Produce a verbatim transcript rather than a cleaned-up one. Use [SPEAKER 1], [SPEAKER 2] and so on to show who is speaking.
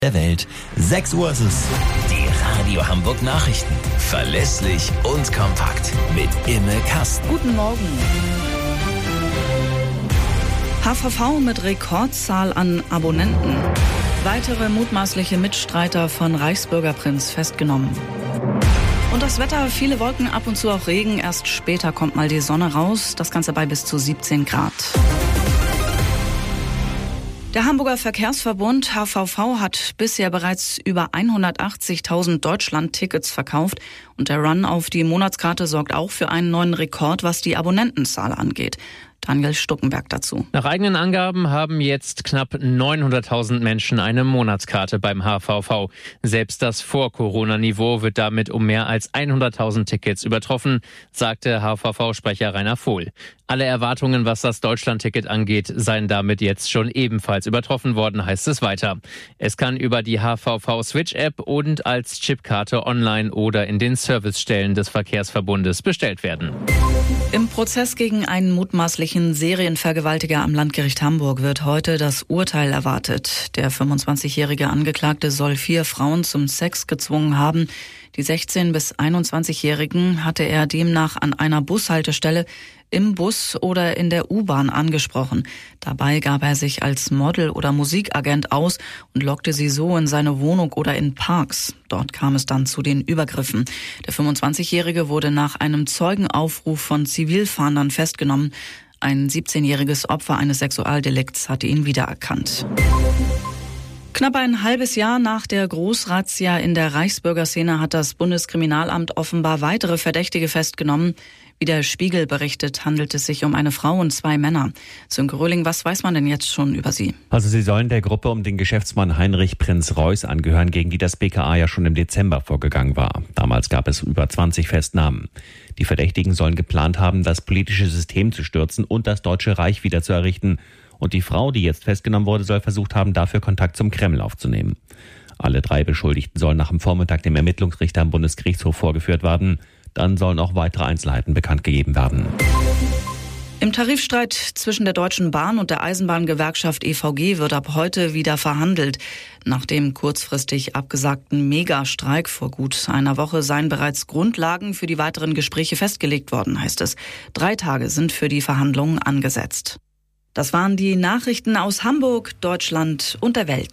[SPEAKER 1] der Welt. sechs Uhr ist es.
[SPEAKER 2] Die Radio Hamburg Nachrichten. Verlässlich und kompakt. Mit Imme Kasten.
[SPEAKER 3] Guten Morgen. H V V mit Rekordzahl an Abonnenten. Weitere mutmaßliche Mitstreiter von Reichsbürgerprinz festgenommen. Und das Wetter, viele Wolken, ab und zu auch Regen. Erst später kommt mal die Sonne raus. Das Ganze bei bis zu siebzehn Grad. Der Hamburger Verkehrsverbund H V V hat bisher bereits über hundertachtzigtausend Deutschland-Tickets verkauft. Und der Run auf die Monatskarte sorgt auch für einen neuen Rekord, was die Abonnentenzahl angeht. Daniel Stuckenberg dazu.
[SPEAKER 4] Nach eigenen Angaben haben jetzt knapp neunhunderttausend Menschen eine Monatskarte beim H V V. Selbst das Vor-Corona-Niveau wird damit um mehr als hunderttausend Tickets übertroffen, sagte H V V-Sprecher Rainer Vohl. Alle Erwartungen, was das Deutschland-Ticket angeht, seien damit jetzt schon ebenfalls übertroffen worden, heißt es weiter. Es kann über die H V V-Switch-App und als Chipkarte online oder in den Servicestellen des Verkehrsverbundes bestellt werden.
[SPEAKER 3] Im Prozess gegen einen mutmaßlichen Serienvergewaltiger am Landgericht Hamburg wird heute das Urteil erwartet. Der fünfundzwanzigjährige Angeklagte soll vier Frauen zum Sex gezwungen haben. Die sechzehn- bis einundzwanzigjährigen hatte er demnach an einer Bushaltestelle, im Bus oder in der U-Bahn angesprochen. Dabei gab er sich als Model oder Musikagent aus und lockte sie so in seine Wohnung oder in Parks. Dort kam es dann zu den Übergriffen. Der fünfundzwanzigjährige wurde nach einem Zeugenaufruf von Zivilfahndern festgenommen. Ein siebzehnjähriges Opfer eines Sexualdelikts hatte ihn wiedererkannt. Knapp ein halbes Jahr nach der Großrazzia in der Reichsbürgerszene hat das Bundeskriminalamt offenbar weitere Verdächtige festgenommen. Wie der Spiegel berichtet, handelt es sich um eine Frau und zwei Männer. Sönke Röhling, was weiß man denn jetzt schon über sie?
[SPEAKER 5] Also sie sollen der Gruppe um den Geschäftsmann Heinrich Prinz Reuß angehören, gegen die das B K A ja schon im Dezember vorgegangen war. Damals gab es über zwanzig Festnahmen. Die Verdächtigen sollen geplant haben, das politische System zu stürzen und das Deutsche Reich wieder zu errichten. Und die Frau, die jetzt festgenommen wurde, soll versucht haben, dafür Kontakt zum Kreml aufzunehmen. Alle drei Beschuldigten sollen nach dem Vormittag dem Ermittlungsrichter am Bundesgerichtshof vorgeführt werden. Dann sollen auch weitere Einzelheiten bekannt gegeben werden.
[SPEAKER 3] Im Tarifstreit zwischen der Deutschen Bahn und der Eisenbahngewerkschaft E V G wird ab heute wieder verhandelt. Nach dem kurzfristig abgesagten Megastreik vor gut einer Woche seien bereits Grundlagen für die weiteren Gespräche festgelegt worden, heißt es. Drei Tage sind für die Verhandlungen angesetzt. Das waren die Nachrichten aus Hamburg, Deutschland und der Welt.